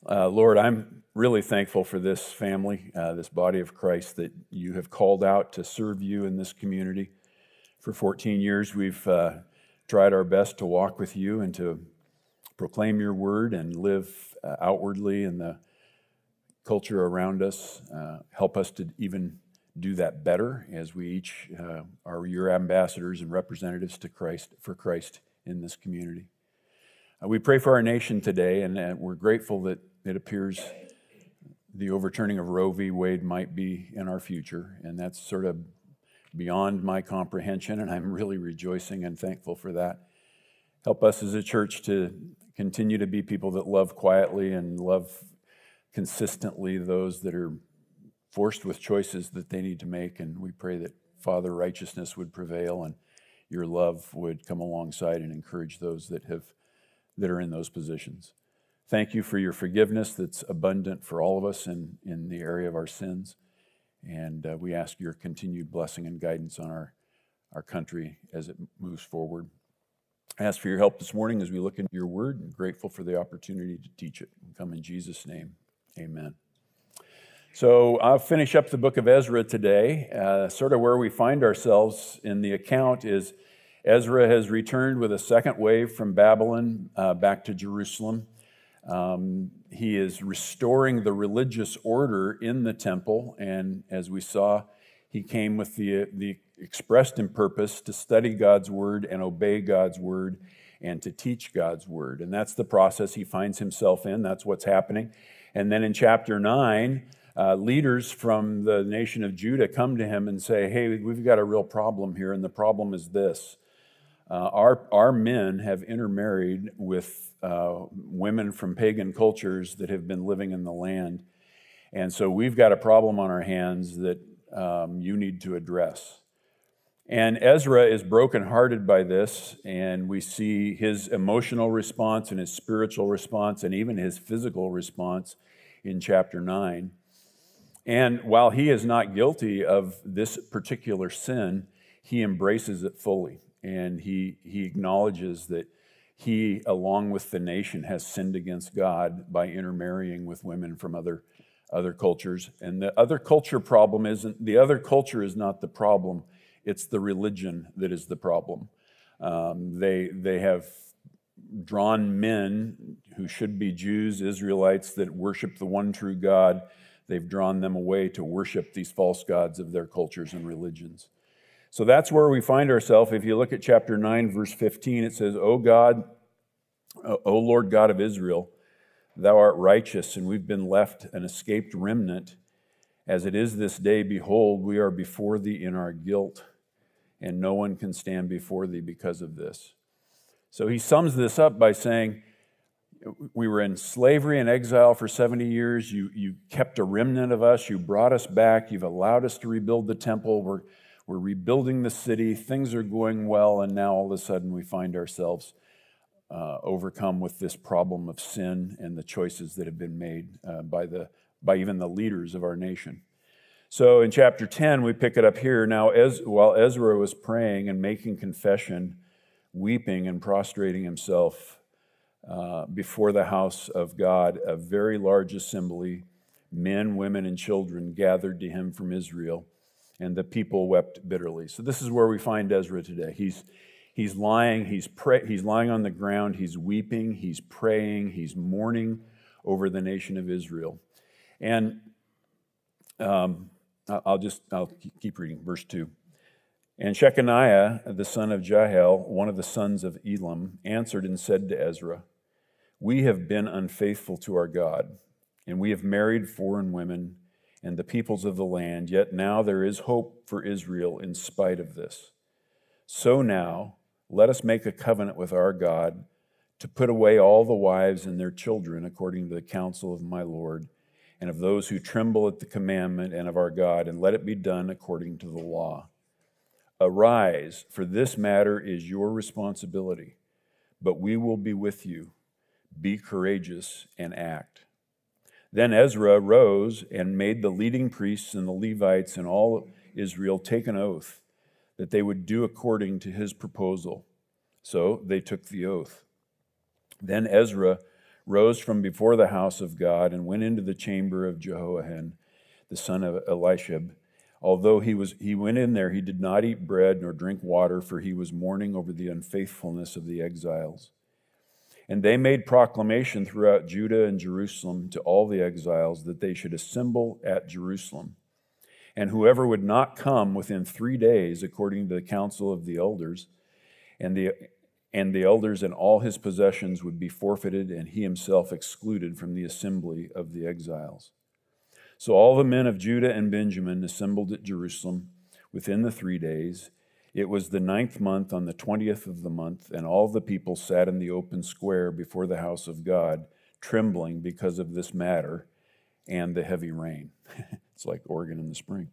Lord, I'm really thankful for this family, this body of Christ that you have called out to serve you in this community. For 14 years, we've tried our best to walk with you and to proclaim your word and live outwardly in the culture around us. Help us to even do that better as we each are your ambassadors and representatives to Christ, for Christ in this community. We pray for our nation today, and we're grateful that it appears the overturning of Roe v. Wade might be in our future, and that's sort of beyond my comprehension, and I'm really rejoicing and thankful for that. Help us as a church to continue to be people that love quietly and love consistently those that are forced with choices that they need to make, and we pray that, Father, righteousness would prevail and your love would come alongside and encourage those that are in those positions. Thank you for your forgiveness that's abundant for all of us in the area of our sins. And we ask your continued blessing and guidance on our country as it moves forward. I ask for your help this morning as we look into your word, and grateful for the opportunity to teach it. We come in Jesus' name, amen. So I'll finish up the book of Ezra today. Sort of where we find ourselves in the account is Ezra has returned with a second wave from Babylon back to Jerusalem. He is restoring the religious order in the temple, and as we saw, he came with the expressed in purpose to study God's word and obey God's word and to teach God's word. And that's the process he finds himself in. That's what's happening. And then in chapter 9, leaders from the nation of Judah come to him and say, hey, we've got a real problem here, and the problem is this. Our men have intermarried with women from pagan cultures that have been living in the land. And so we've got a problem on our hands that you need to address. And Ezra is brokenhearted by this, and we see his emotional response and his spiritual response and even his physical response in chapter 9. And while he is not guilty of this particular sin, he embraces it fully. And he acknowledges that he, along with the nation, has sinned against God by intermarrying with women from other cultures. And the other culture problem isn't, the other culture is not the problem, it's the religion that is the problem. They have drawn men who should be Jews, Israelites, that worship the one true God. They've drawn them away to worship these false gods of their cultures and religions. So that's where we find ourselves. If you look at chapter 9, verse 15, it says, O God, O Lord God of Israel, thou art righteous, and we've been left an escaped remnant. As it is this day, behold, we are before thee in our guilt, and no one can stand before thee because of this. So he sums this up by saying, we were in slavery and exile for 70 years. You kept a remnant of us. You brought us back. You've allowed us to rebuild the temple. We're rebuilding the city. Things are going well, and now all of a sudden we find ourselves overcome with this problem of sin and the choices that have been made by even the leaders of our nation. So in chapter 10, we pick it up here. Now, while Ezra was praying and making confession, weeping and prostrating himself before the house of God, a very large assembly, men, women, and children gathered to him from Israel, and the people wept bitterly. So this is where we find Ezra today. He's lying on the ground, he's weeping, he's praying, he's mourning over the nation of Israel. And I'll keep reading, verse 2. And Shechaniah, the son of Jael, one of the sons of Elam, answered and said to Ezra, we have been unfaithful to our God, and we have married foreign women and the peoples of the land, yet now there is hope for Israel in spite of this. So now, let us make a covenant with our God to put away all the wives and their children according to the counsel of my Lord, and of those who tremble at the commandment and of our God, and let it be done according to the law. Arise, for this matter is your responsibility, but we will be with you. Be courageous and act. Then Ezra rose and made the leading priests and the Levites and all Israel take an oath that they would do according to his proposal. So they took the oath. Then Ezra rose from before the house of God and went into the chamber of Jehoiakim, the son of Elishib. Although he went in there, he did not eat bread nor drink water, for he was mourning over the unfaithfulness of the exiles. And they made proclamation throughout Judah and Jerusalem to all the exiles that they should assemble at Jerusalem. And whoever would not come within 3 days, according to the counsel of the elders, and the elders and all his possessions would be forfeited, and he himself excluded from the assembly of the exiles. So all the men of Judah and Benjamin assembled at Jerusalem within the 3 days. It was the 9th month on the 20th of the month, and all the people sat in the open square before the house of God, trembling because of this matter and the heavy rain. It's like Oregon in the spring.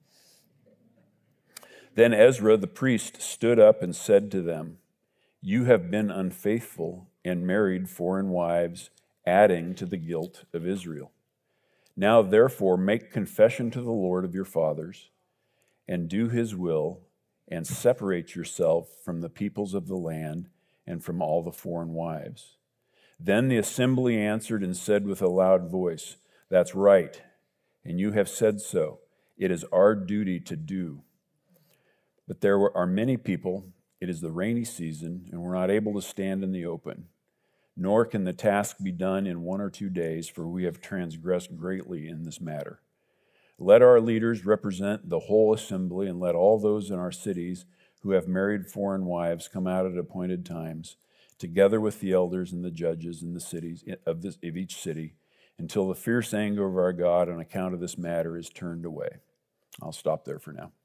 Then Ezra the priest stood up and said to them, "You have been unfaithful and married foreign wives, adding to the guilt of Israel. Now therefore make confession to the Lord of your fathers, and do his will, and separate yourself from the peoples of the land and from all the foreign wives." Then the assembly answered and said with a loud voice, "That's right, and you have said so. It is our duty to do. But there are many people, it is the rainy season, and we're not able to stand in the open. Nor can the task be done in 1 or 2 days, for we have transgressed greatly in this matter. Let our leaders represent the whole assembly, and let all those in our cities who have married foreign wives come out at appointed times, together with the elders and the judges in the cities of each city, until the fierce anger of our God on account of this matter is turned away." I'll stop there for now.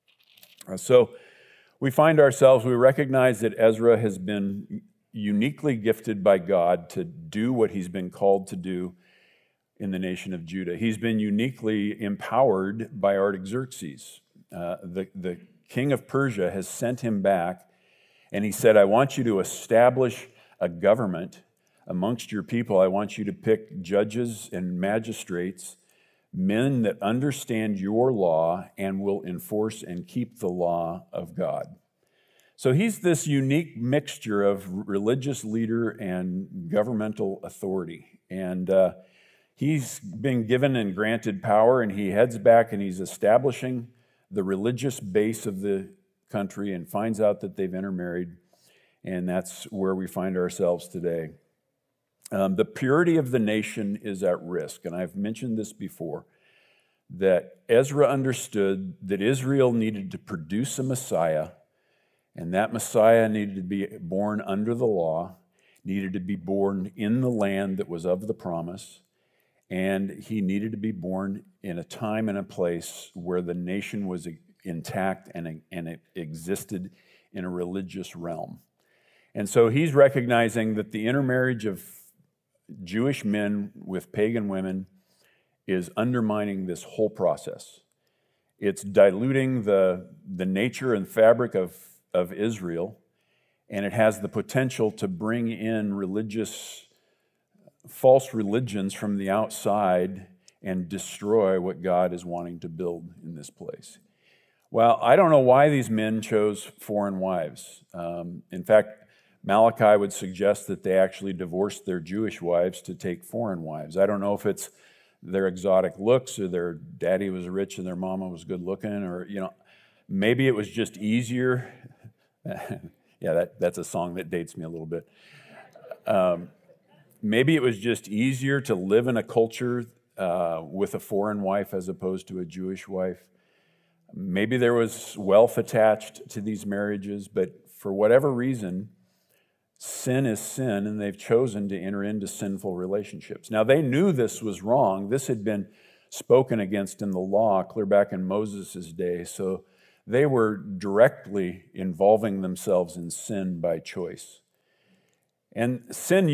So we find ourselves, we recognize that Ezra has been uniquely gifted by God to do what he's been called to do in the nation of Judah. He's been uniquely empowered by Artaxerxes. The king of Persia has sent him back, and he said, "I want you to establish a government amongst your people. I want you to pick judges and magistrates, men that understand your law and will enforce and keep the law of God." So he's this unique mixture of religious leader and governmental authority. And he's been given and granted power, and he heads back and he's establishing the religious base of the country and finds out that they've intermarried. And that's where we find ourselves today. The purity of the nation is at risk. And I've mentioned this before, that Ezra understood that Israel needed to produce a Messiah, and that Messiah needed to be born under the law, needed to be born in the land that was of the promise, and he needed to be born in a time and a place where the nation was intact and it existed in a religious realm. And so he's recognizing that the intermarriage of Jewish men with pagan women is undermining this whole process. It's diluting the nature and fabric of Israel, and it has the potential to bring in false religions from the outside and destroy what God is wanting to build in this place. Well, I don't know why these men chose foreign wives. In fact, Malachi would suggest that they actually divorced their Jewish wives to take foreign wives. I don't know if it's their exotic looks or their daddy was rich and their mama was good looking, or, maybe it was just easier. Yeah, that's a song that dates me a little bit. Maybe it was just easier to live in a culture with a foreign wife as opposed to a Jewish wife. Maybe there was wealth attached to these marriages, but for whatever reason, sin is sin, and they've chosen to enter into sinful relationships. Now, they knew this was wrong. This had been spoken against in the law clear back in Moses' day, so they were directly involving themselves in sin by choice. And sin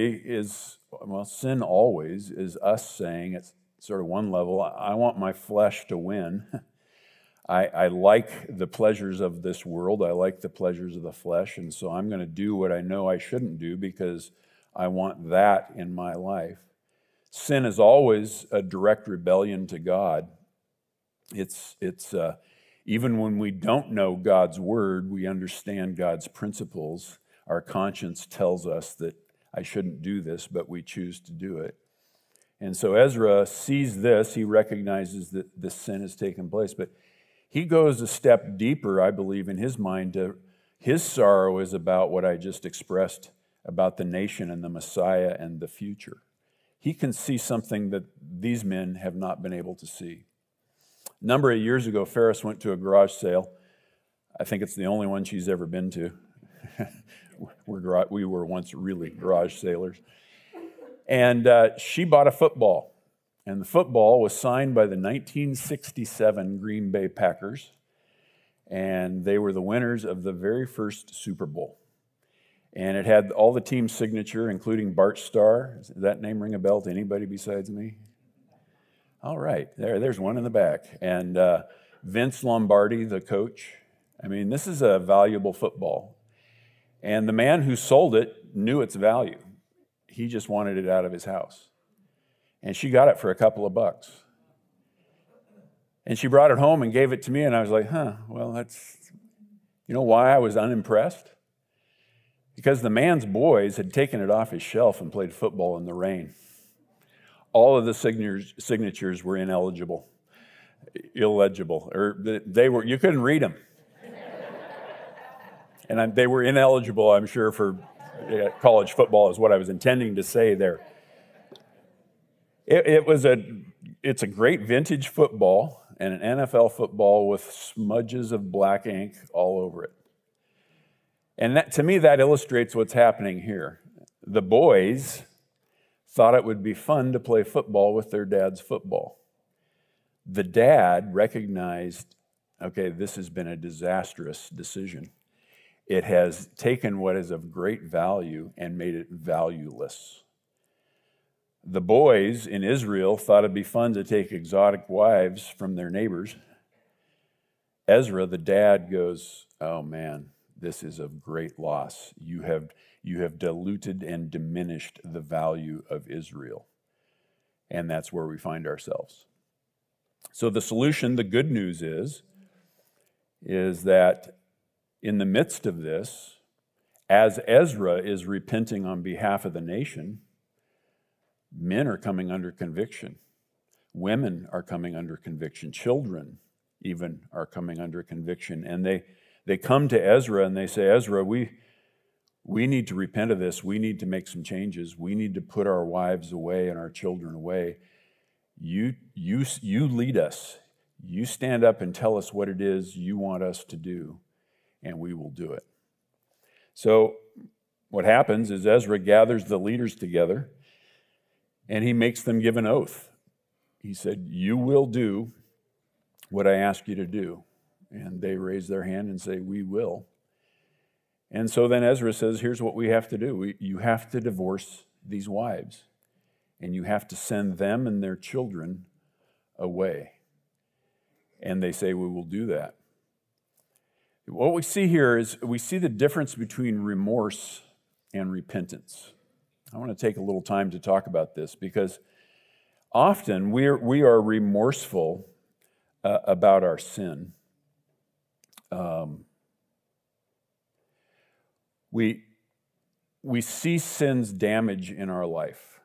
sin always is us saying, at sort of one level, I want my flesh to win. I like the pleasures of this world. I like the pleasures of the flesh, and so I'm going to do what I know I shouldn't do because I want that in my life. Sin is always a direct rebellion to God. It's even when we don't know God's word, we understand God's principles. Our conscience tells us that I shouldn't do this, but we choose to do it. And so Ezra sees this. He recognizes that this sin has taken place, but he goes a step deeper, I believe, in his mind. His sorrow is about what I just expressed about the nation and the Messiah and the future. He can see something that these men have not been able to see. A number of years ago, Ferris went to a garage sale. I think it's the only one she's ever been to. We were once really garage sailors. And she bought a football. And the football was signed by the 1967 Green Bay Packers. And they were the winners of the very first Super Bowl. And it had all the team signature, including Bart Starr. Does that name ring a bell to anybody besides me? All right, there's one in the back. And Vince Lombardi, the coach. I mean, this is a valuable football. And the man who sold it knew its value. He just wanted it out of his house. And she got it for a couple of bucks. And she brought it home and gave it to me, and I was like, well, that's, you know why I was unimpressed? Because the man's boys had taken it off his shelf and played football in the rain. All of the signatures were illegible, or you couldn't read them. And they were ineligible, I'm sure, for college football is what I was intending to say there. It's a great vintage football and an NFL football with smudges of black ink all over it. And to me, that illustrates what's happening here. The boys thought it would be fun to play football with their dad's football. The dad recognized, okay, this has been a disastrous decision. It has taken what is of great value and made it valueless. The boys in Israel thought it'd be fun to take exotic wives from their neighbors. Ezra, the dad, goes, oh man, this is of great loss. You have diluted and diminished the value of Israel. And that's where we find ourselves. So the solution, the good news is that in the midst of this, as Ezra is repenting on behalf of the nation, men are coming under conviction. Women are coming under conviction. Children even are coming under conviction. And they come to Ezra and they say, Ezra, we need to repent of this. We need to make some changes. We need to put our wives away and our children away. You lead us. You stand up and tell us what it is you want us to do, and we will do it. So what happens is Ezra gathers the leaders together, and he makes them give an oath. He said, you will do what I ask you to do. And they raise their hand and say, we will. And so then Ezra says, here's what we have to do. You have to divorce these wives, and you have to send them and their children away. And they say, we will do that. What we see here is we see the difference between remorse and repentance. I want to take a little time to talk about this because often we are remorseful about our sin. We see sin's damage in our life.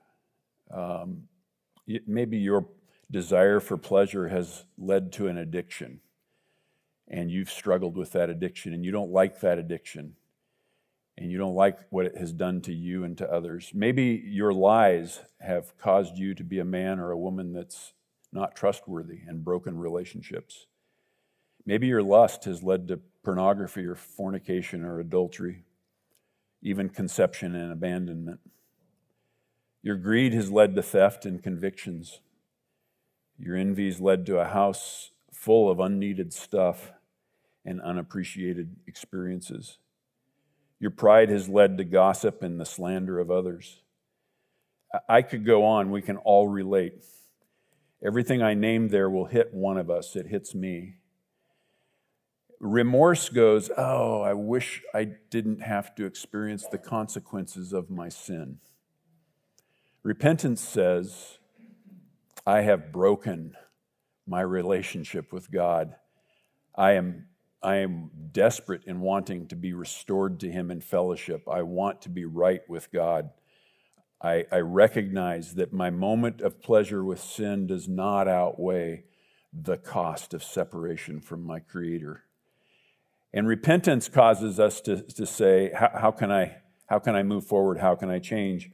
Maybe your desire for pleasure has led to an addiction, and you've struggled with that addiction, and you don't like that addiction, and you don't like what it has done to you and to others. Maybe your lies have caused you to be a man or a woman that's not trustworthy and broken relationships. Maybe your lust has led to pornography or fornication or adultery, even conception and abandonment. Your greed has led to theft and convictions. Your envy has led to a house full of unneeded stuff and unappreciated experiences. Your pride has led to gossip and the slander of others. I could go on. We can all relate. Everything I named there will hit one of us. It hits me. Remorse goes, oh, I wish I didn't have to experience the consequences of my sin. Repentance says, I have broken my relationship with God. I am desperate in wanting to be restored to Him in fellowship. I want to be right with God. I recognize that my moment of pleasure with sin does not outweigh the cost of separation from my Creator. And repentance causes us to say, how can I move forward? How can I change?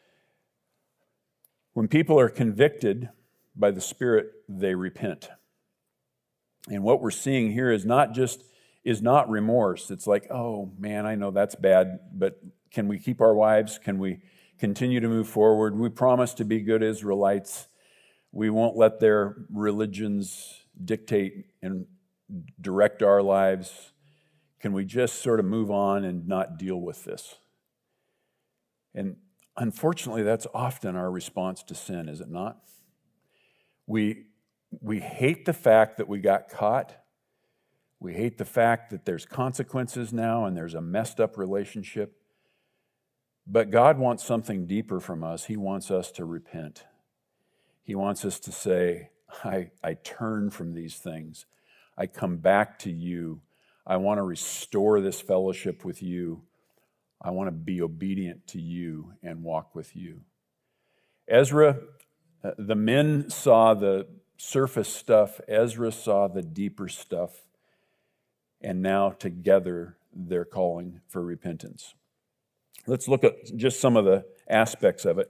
When people are convicted by the Spirit, they repent. And what we're seeing here is not remorse. It's like, oh man, I know that's bad, but can we keep our wives? Can we continue to move forward? We promise to be good Israelites. We won't let their religions dictate and direct our lives. Can we just sort of move on and not deal with this? And unfortunately, that's often our response to sin, is it not? We hate the fact that we got caught. We hate the fact that there's consequences now and there's a messed up relationship. But God wants something deeper from us. He wants us to repent. He wants us to say, I turn from these things. I come back to you. I want to restore this fellowship with you. I want to be obedient to you and walk with you. Ezra, the men saw the surface stuff. Ezra saw the deeper stuff. And now together they're calling for repentance. Let's look at just some of the aspects of it.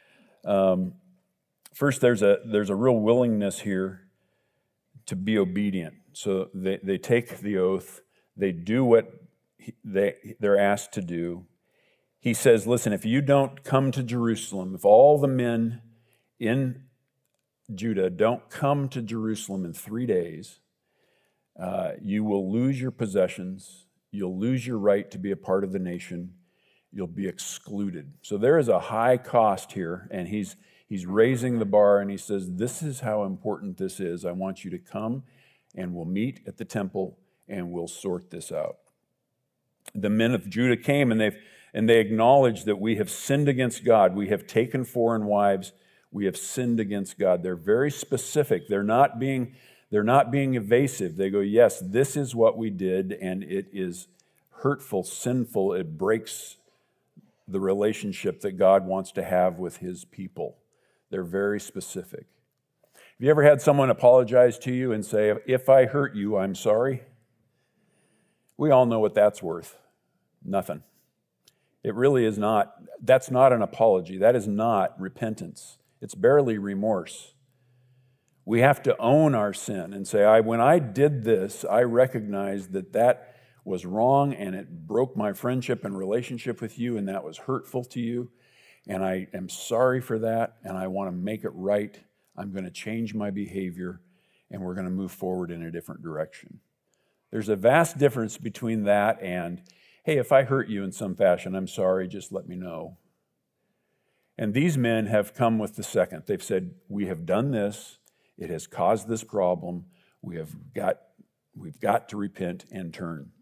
First, there's a real willingness here to be obedient. So they take the oath. They do what they're asked to do. He says, listen, if you don't come to Jerusalem, if all the men in Judah don't come to Jerusalem in 3 days, you will lose your possessions. You'll lose your right to be a part of the nation. You'll be excluded. So there is a high cost here, and he's raising the bar, and he says, this is how important this is. I want you to come, and we'll meet at the temple, and we'll sort this out. The men of Judah came, and they acknowledged that we have sinned against God. We have taken foreign wives. We have sinned against God. They're very specific. They're not being evasive. They go, yes, this is what we did, and it is hurtful, sinful. It breaks the relationship that God wants to have with his people. They're very specific. Have you ever had someone apologize to you and say, if I hurt you, I'm sorry? We all know what that's worth. Nothing. It really is not. That's not an apology. That is not repentance. It's barely remorse. We have to own our sin and say, when I did this, I recognized that was wrong and it broke my friendship and relationship with you and that was hurtful to you. And I am sorry for that and I want to make it right. I'm going to change my behavior and we're going to move forward in a different direction. There's a vast difference between that and, hey, if I hurt you in some fashion, I'm sorry, just let me know. And these men have come with the second. They've said, we have done this. It has caused this problem. We've got to repent and turn.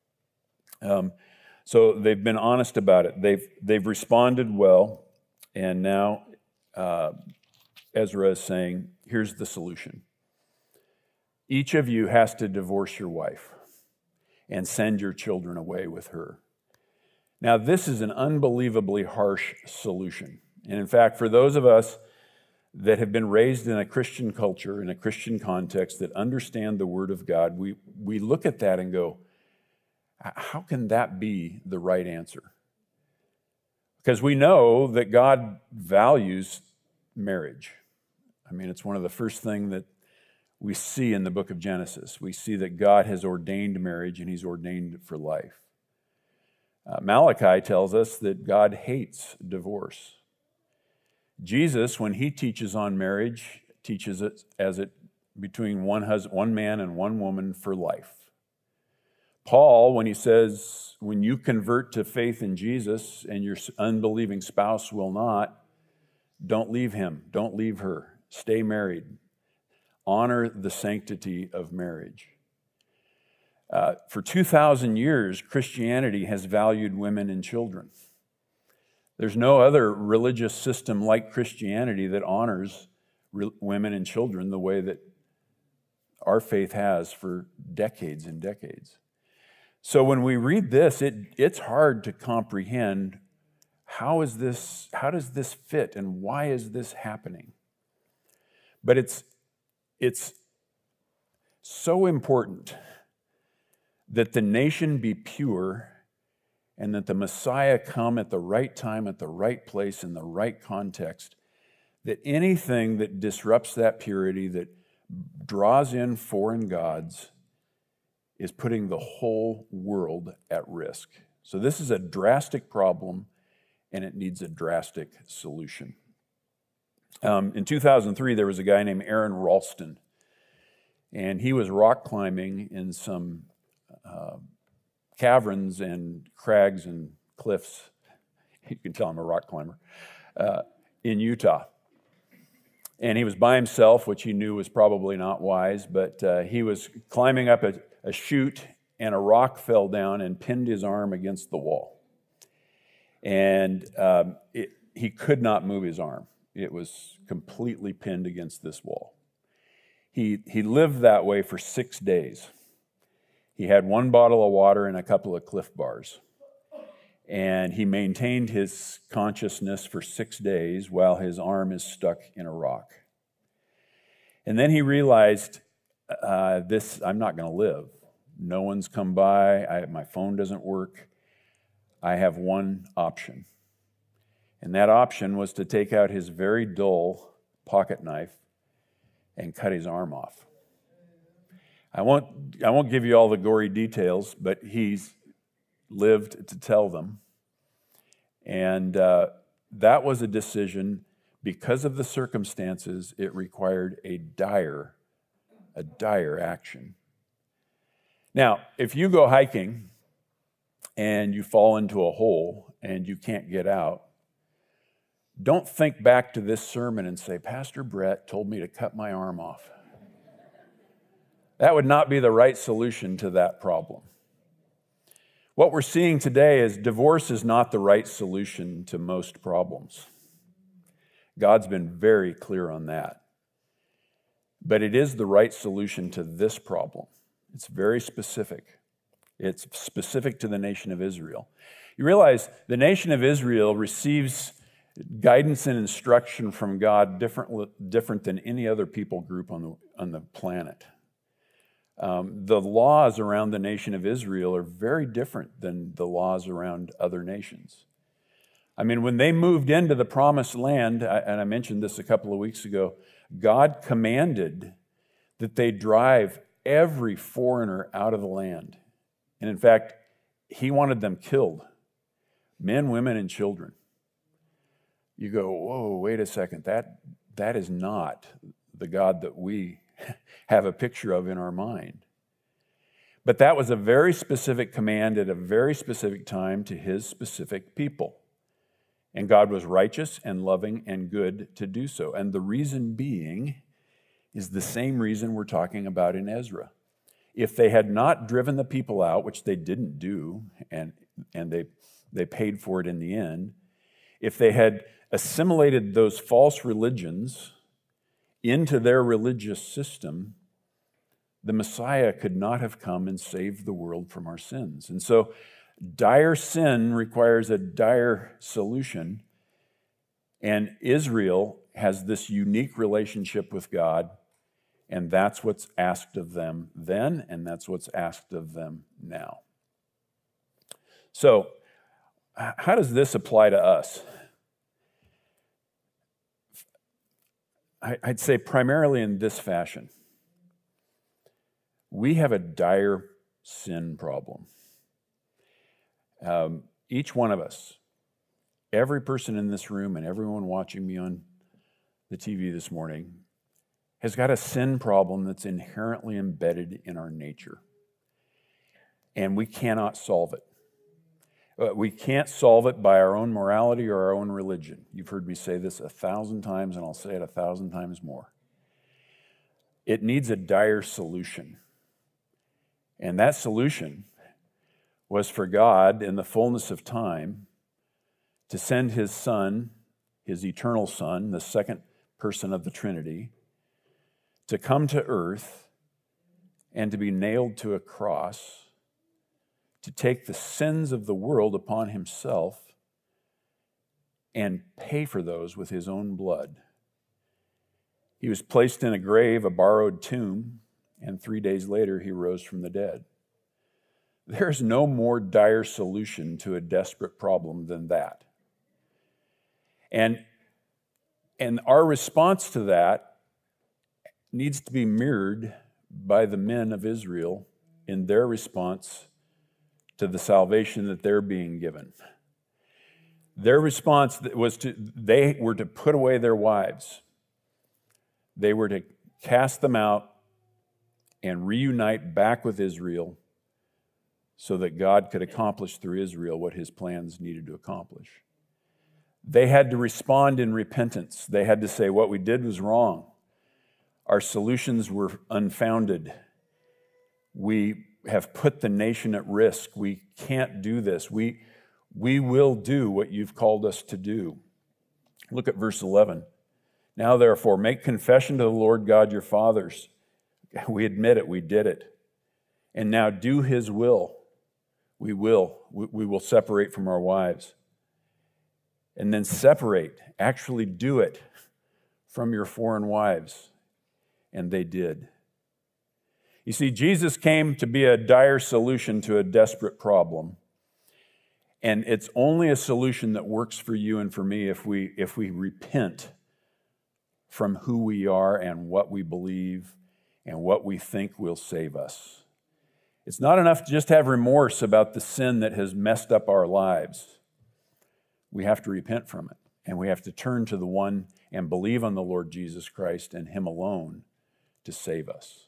So they've been honest about it. They've responded well, and now Ezra is saying, here's the solution. Each of you has to divorce your wife and send your children away with her. Now, this is an unbelievably harsh solution. And in fact, for those of us that have been raised in a Christian culture, in a Christian context, that understand the Word of God, we look at that and go, how can that be the right answer? Because we know that God values marriage. I mean, it's one of the first things that we see in the book of Genesis. We see that God has ordained marriage and he's ordained it for life. Malachi tells us that God hates divorce. Jesus, when he teaches on marriage, teaches it as it between one man and one woman for life. Paul, when he says, when you convert to faith in Jesus and your unbelieving spouse will not, don't leave him, don't leave her, stay married. Honor the sanctity of marriage. For 2,000 years, Christianity has valued women and children. There's no other religious system like Christianity that honors women and children the way that our faith has for decades and decades. So when we read this, it's hard to comprehend how does this fit, and why is this happening? But it's so important that the nation be pure and that the Messiah come at the right time, at the right place, in the right context, that anything that disrupts that purity, that draws in foreign gods, is putting the whole world at risk. So this is a drastic problem, and it needs a drastic solution. In 2003, there was a guy named Aaron Ralston, and he was rock climbing in some caverns and crags and cliffs. You can tell I'm a rock climber, in Utah. And he was by himself, which he knew was probably not wise, but he was climbing up a chute, and a rock fell down and pinned his arm against the wall. And he could not move his arm. It was completely pinned against this wall. He lived that way for 6 days. He had 1 bottle of water and a couple of Cliff Bars. And he maintained his consciousness for 6 days while his arm is stuck in a rock. And then he realized, I'm not going to live. No one's come by. My phone doesn't work. I have one option. And that option was to take out his very dull pocket knife and cut his arm off. I won't give you all the gory details, but he's lived to tell them. And that was a decision. Because of the circumstances, it required a dire action. Now, if you go hiking and you fall into a hole and you can't get out, don't think back to this sermon and say, Pastor Brett told me to cut my arm off. That would not be the right solution to that problem. What we're seeing today is divorce is not the right solution to most problems. God's been very clear on that. But it is the right solution to this problem. It's very specific. It's specific to the nation of Israel. You realize the nation of Israel receives guidance and instruction from God different than any other people group on the planet. The laws around the nation of Israel are very different than the laws around other nations. I mean, when they moved into the promised land, and I mentioned this a couple of weeks ago, God commanded that they drive every foreigner out of the land. And in fact, he wanted them killed, men, women, and children. You go, whoa, wait a second, that is not the God that we have a picture of in our mind. But that was a very specific command at a very specific time to his specific people. And God was righteous and loving and good to do so. And the reason being is the same reason we're talking about in Ezra. If they had not driven the people out, which they didn't do, and they paid for it in the end, if they had assimilated those false religions into their religious system, the Messiah could not have come and saved the world from our sins. And so dire sin requires a dire solution, and Israel has this unique relationship with God, and that's what's asked of them then, and that's what's asked of them now. So, how does this apply to us? I'd say primarily in this fashion. We have a dire sin problem. Each one of us, every person in this room and everyone watching me on the TV this morning, has got a sin problem that's inherently embedded in our nature. And we cannot solve it. We can't solve it by our own morality or our own religion. You've heard me say this 1,000 times, and I'll say it 1,000 times more. It needs a dire solution. And that solution was for God, in the fullness of time, to send his Son, his eternal Son, the second person of the Trinity, to come to earth and to be nailed to a cross, to take the sins of the world upon himself, and pay for those with his own blood. He was placed in a grave, a borrowed tomb, and 3 days later he rose from the dead. There's no more dire solution to a desperate problem than that. And our response to that needs to be mirrored by the men of Israel in their response to the salvation that they're being given. Their response was they were to put away their wives. They were to cast them out and reunite back with Israel so that God could accomplish through Israel what his plans needed to accomplish. They had to respond in repentance. They had to say, what we did was wrong. Our solutions were unfounded. We have put the nation at risk. We can't do this. We will do what you've called us to do. Look at verse 11. Now, therefore, make confession to the Lord God your fathers. We admit it, we did it. And now do his will. We will separate from our wives. And then separate, actually do it from your foreign wives. And they did. You see, Jesus came to be a dire solution to a desperate problem. And it's only a solution that works for you and for me if we repent from who we are and what we believe and what we think will save us. It's not enough to just have remorse about the sin that has messed up our lives. We have to repent from it, and we have to turn to the one and believe on the Lord Jesus Christ and him alone to save us.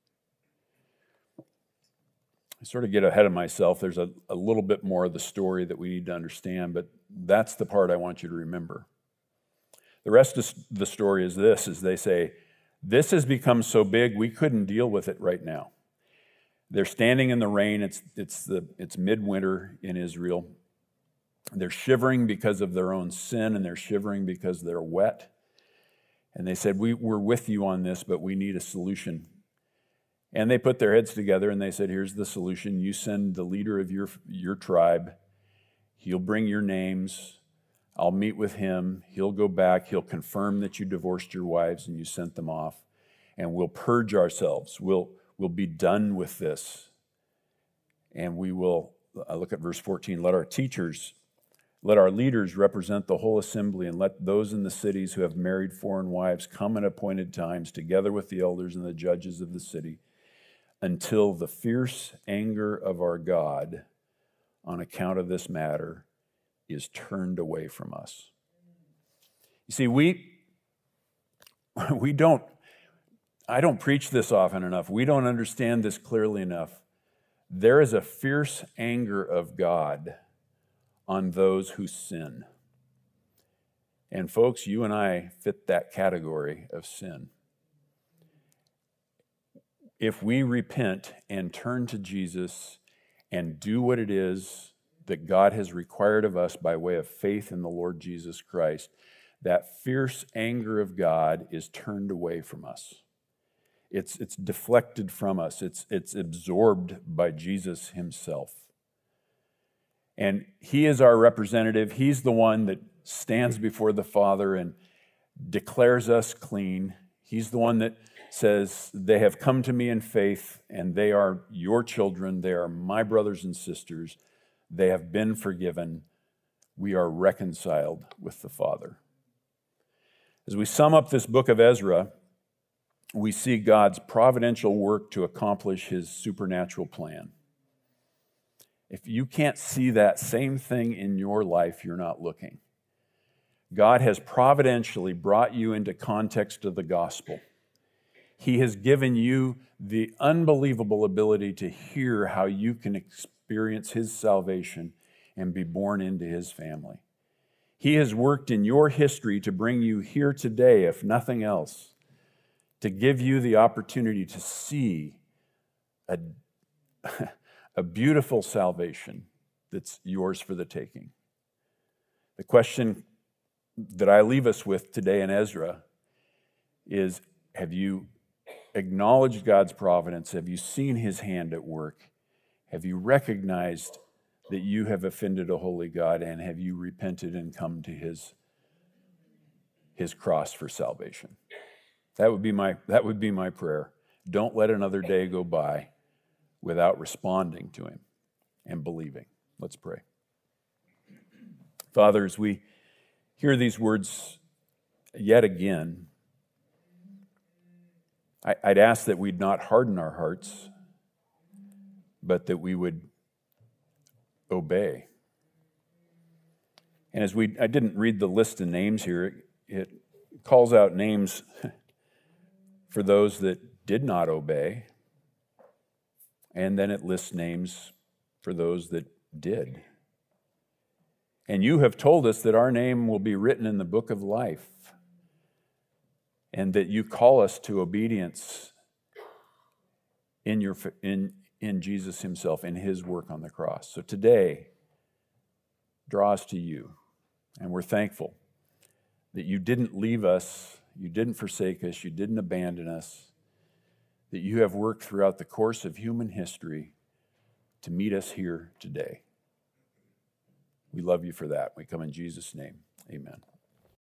I sort of get ahead of myself. There's a little bit more of the story that we need to understand, but that's the part I want you to remember. The rest of the story is this, as they say, this has become so big we couldn't deal with it right now. They're standing in the rain. It's midwinter in Israel. They're shivering because of their own sin, and they're shivering because they're wet. And they said, we're with you on this, but we need a solution. And they put their heads together and they said, here's the solution. You send the leader of your tribe. He'll bring your names. I'll meet with him. He'll go back. He'll confirm that you divorced your wives and you sent them off. And we'll purge ourselves. We'll be done with this. And we will, look at verse 14, let our leaders represent the whole assembly, and let those in the cities who have married foreign wives come at appointed times, together with the elders and the judges of the city, until the fierce anger of our God on account of this matter is turned away from us. You see, I don't preach this often enough. We don't understand this clearly enough. There is a fierce anger of God on those who sin. And folks, you and I fit that category of sin. If we repent and turn to Jesus and do what it is that God has required of us by way of faith in the Lord Jesus Christ, that fierce anger of God is turned away from us. It's deflected from us. It's absorbed by Jesus himself. And he is our representative. He's the one that stands before the Father and declares us clean. He's the one that says, they have come to me in faith, and they are your children. They are my brothers and sisters. They have been forgiven. We are reconciled with the Father. As we sum up this book of Ezra, we see God's providential work to accomplish his supernatural plan. If you can't see that same thing in your life, you're not looking. God has providentially brought you into context of the gospel. He has given you the unbelievable ability to hear how you can experience his salvation and be born into his family. He has worked in your history to bring you here today, if nothing else, to give you the opportunity to see a beautiful salvation that's yours for the taking. The question that I leave us with today in Ezra is, have you acknowledged God's providence? Have you seen his hand at work? Have you recognized that you have offended a holy God, and have you repented and come to his cross for salvation. That would be my prayer. Don't let another day go by without responding to him and believing. Let's pray. Father, as we hear these words yet again, I'd ask that we'd not harden our hearts, but that we would obey. And as I didn't read the list of names here, it calls out names for those that did not obey, and then it lists names for those that did. And you have told us that our name will be written in the book of life, and that you call us to obedience in Jesus himself, in his work on the cross. So today, draw us to you, and we're thankful that you didn't leave us, you didn't forsake us, you didn't abandon us, that you have worked throughout the course of human history to meet us here today. We love you for that. We come in Jesus' name. Amen.